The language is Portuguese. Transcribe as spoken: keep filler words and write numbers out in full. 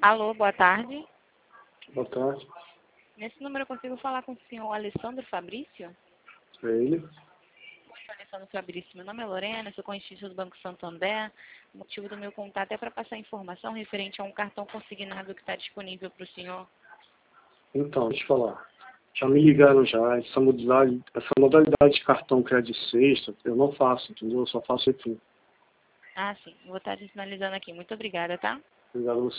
Alô, boa tarde. Boa tarde. Nesse número eu consigo falar com o senhor Alessandro Fabrício? É ele? Oi, Alessandro Fabrício. Meu nome é Lorena, sou constituinte do Banco Santander. O motivo do meu contato é para passar informação referente a um cartão consignado que está disponível para o senhor. Então, deixa eu falar. Já me ligaram já. Essa modalidade, essa modalidade de cartão crédito sexta, eu não faço, entendeu? Eu só faço aqui. Ah, sim. Vou estar sinalizando aqui. Muito obrigada, tá? Obrigado a você.